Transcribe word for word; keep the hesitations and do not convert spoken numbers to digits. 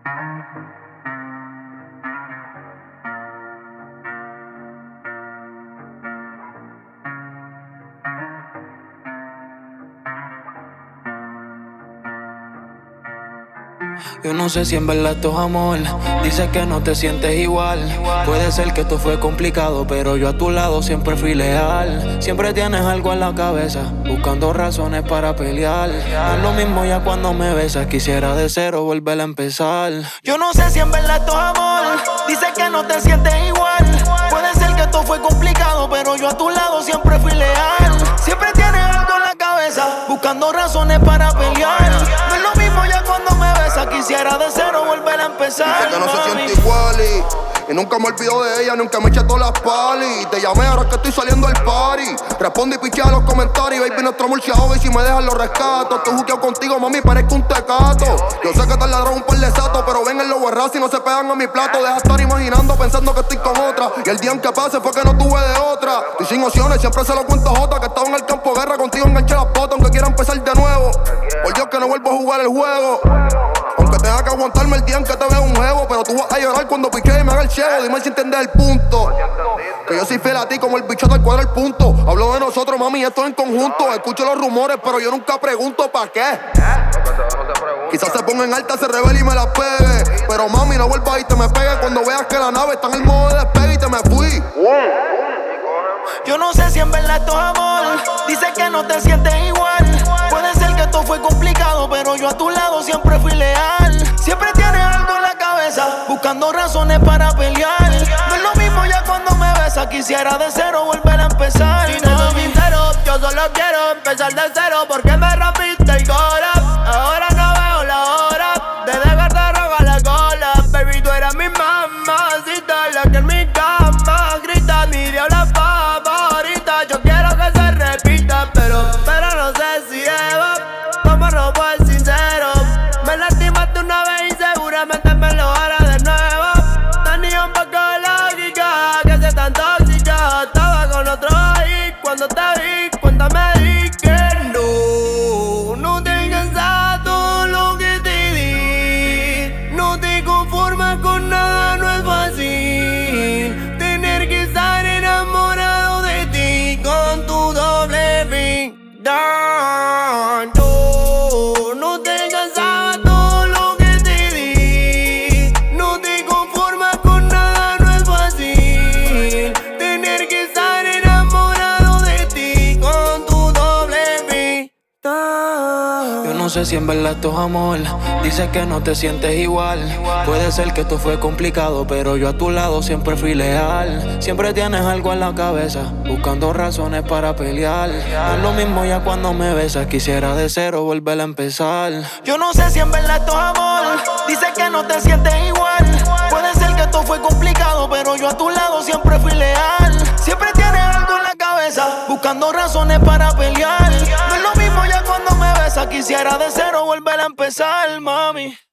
Yo no sé si en verdad esto es amor. Dices que no te sientes igual. Puede ser que esto fue complicado, pero yo a tu lado siempre fui leal. Siempre tienes algo en la cabeza, buscando razones para pelear. No es lo mismo ya cuando me besas. Quisiera de cero volver a empezar. Yo no sé si en verdad esto es amor. Dices que no te sientes igual. Puede ser que esto fue complicado, pero yo a tu lado siempre fui leal. Siempre tienes algo en la cabeza, buscando razones para pelear. No es lo mismo ya cuando me besas. Quisiera de cero volver a empezar. Dice que no se siente igual y, y nunca me olvido de ella, nunca me eché todas las palis. Te llamé ahora que estoy saliendo del party. Responde y pichea los comentarios. Baby, nuestro amor se ahoga y si me dejas lo rescato. Estoy juqueado contigo, mami, parezco un tecato. Yo sé que te ladrón un par de satos, pero ven en los guerras y no se pegan a mi plato. Deja estar imaginando, pensando que estoy con otra. Y el día en que pase fue que no tuve de otra. Estoy sin opciones, siempre se lo cuento a Jota. Que estaba en el campo guerra, contigo enganché las botas. Aunque quiera empezar de nuevo, por Dios que no vuelvo a jugar el juego. Aunque tenga que aguantarme el día en que te vea un jevo. Pero tú vas a llorar cuando piche y me haga el ciego. Dime si entiendes el punto, que yo soy fiel a ti como el bicho del cuadro el punto. Hablo de nosotros, mami, esto es en conjunto. Escucho los rumores, pero yo nunca pregunto ¿pa' qué? Quizás se ponga en alta, se revele y me la pegue. Pero mami, no vuelvas y te me pegue cuando veas que la nave está en el modo de despegue y te me fui. Yo no sé si en verdad esto es amor. Dices que no te sientes igual. Puede ser que esto fue complicado, pero yo a tu lado siempre fui leal. Siempre tienes algo en la cabeza, buscando razones para pelear. No es lo mismo ya cuando me besas. Quisiera de cero volver a empezar. Si te soy sincero, yo solo quiero empezar de cero. Porque me rompiste el corazón. Ahora no veo la hora de dejarte rogar la cola. Baby, tú eras mi mamacita, la que en mi cama grita mi diabla favorita. Yo quiero que se repita, pero, pero no sé si Eva, como robo es sincero. Me lastimaste una vez y seguramente me lo hará de nuevo. Tenía un poco de lógica, que sea tan tóxica. Estaba con otro ahí cuando te vi, cuéntame di que no. No te alcanzaba todo lo que te di. No te conformas con nada, no es fácil tener que estar enamorado de ti con tu doble vida. No, no te alcanzaba todo lo que te di. No te conformas con nada, no es fácil tener que estar enamorado de ti con tu doble vida. Yo no sé si en verdad esto es amor. Dices que no te sientes igual. Puede ser que esto fue complicado, pero yo a tu lado siempre fui leal. Siempre tienes algo en la cabeza, buscando razones para pelear. No es lo mismo ya cuando me besas. Quisiera de cero volver a empezar. Yo no sé si en verdad esto es amor. Dices que no te sientes igual. Puede ser que esto fue complicado, pero yo a tu lado siempre fui leal. Siempre tienes algo en la cabeza, buscando razones para pelear. No es lo mismo ya cuando me besas. Quisiera de cero volver a empezar, mami.